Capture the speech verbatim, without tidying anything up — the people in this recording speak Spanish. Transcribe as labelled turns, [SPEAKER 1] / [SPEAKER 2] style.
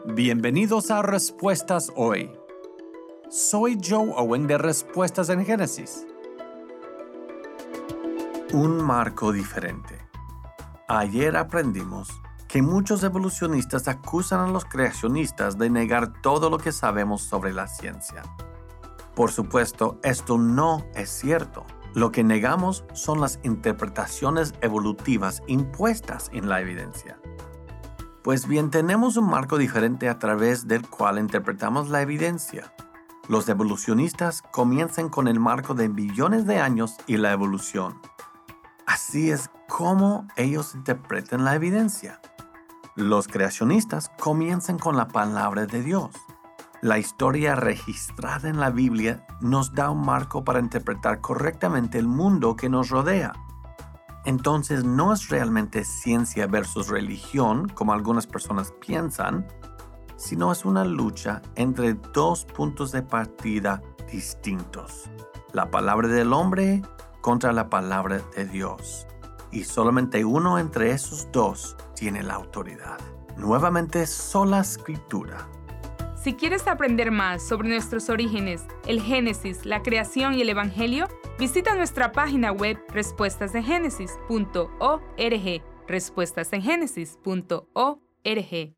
[SPEAKER 1] Bienvenidos a Respuestas Hoy. Soy Joe Owen de Respuestas en Génesis. Un marco diferente. Ayer aprendimos que muchos evolucionistas acusan a los creacionistas de negar todo lo que sabemos sobre la ciencia. Por supuesto, esto no es cierto. Lo que negamos son las interpretaciones evolutivas impuestas en la evidencia. Pues bien, tenemos un marco diferente a través del cual interpretamos la evidencia. Los evolucionistas comienzan con el marco de billones de años y la evolución. Así es como ellos interpretan la evidencia. Los creacionistas comienzan con la palabra de Dios. La historia registrada en la Biblia nos da un marco para interpretar correctamente el mundo que nos rodea. Entonces no es realmente ciencia versus religión, como algunas personas piensan, sino es una lucha entre dos puntos de partida distintos. La palabra del hombre contra la palabra de Dios. Y solamente uno entre esos dos tiene la autoridad. Nuevamente, sola escritura.
[SPEAKER 2] Si quieres aprender más sobre nuestros orígenes, el Génesis, la creación y el Evangelio, visita nuestra página web respuestas en génesis punto org, respuestas en génesis punto org.